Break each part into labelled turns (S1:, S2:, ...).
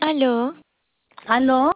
S1: Aló.
S2: ¿Aló?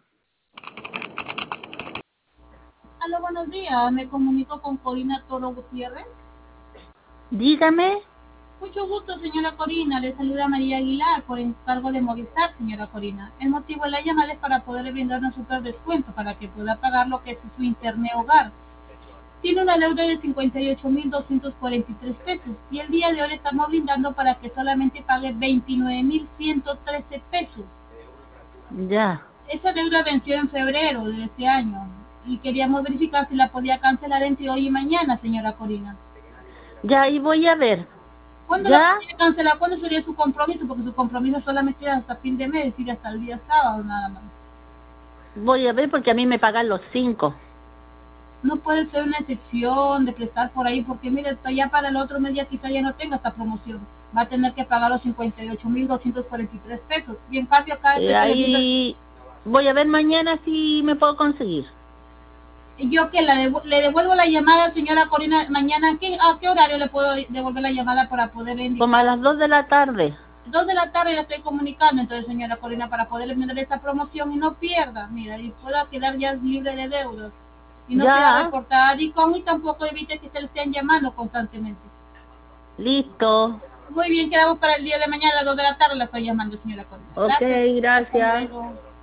S3: Aló, buenos días. Me comunico con Corina Toro Gutiérrez.
S2: Dígame.
S3: Mucho gusto, señora Corina. Le saluda María Aguilar por encargo de Movistar, señora Corina. El motivo de la llamada es para poderle brindar un super descuento para que pueda pagar lo que es su internet hogar. Tiene una deuda de 58.243 pesos y el día de hoy le estamos brindando para que solamente pague 29.113 pesos.
S2: Ya.
S3: Esa deuda venció en febrero de este año y queríamos verificar si la podía cancelar entre hoy y mañana, señora Corina.
S2: Ya, y voy a ver.
S3: ¿Cuándo la
S2: ¿Ya?
S3: podría cancelar? ¿Cuándo sería su compromiso? Porque su compromiso solamente es hasta fin de mes, es decir, hasta el día sábado nada más.
S2: Voy a ver porque a mí me pagan los 5.
S3: No puede ser una excepción de prestar por ahí, porque mire, ya para el otro mes ya quizá ya no tenga esta promoción. Va a tener que pagar los 58.243 pesos. Y en cambio acá estoy viendo,
S2: Ahí voy a ver mañana si me puedo conseguir.
S3: yo que le devuelvo la llamada, señora Corina, mañana, ¿a qué horario le puedo devolver la llamada para poderle
S2: Como a
S3: indicar?
S2: las 2 de la tarde.
S3: 2 de la tarde la estoy comunicando, entonces, señora Corina, para poderle vender esta promoción y no pierda, mira, y pueda quedar ya libre de deudas. Y no sea
S2: Ya.
S3: reportada a DICOM y tampoco evite que se le estén llamando constantemente.
S2: Listo.
S3: Muy bien, quedamos para el día de mañana a las 2 de la tarde, la estoy llamando, señora Corina.
S2: Ok,
S3: Gracias, hasta
S2: gracias.
S3: luego.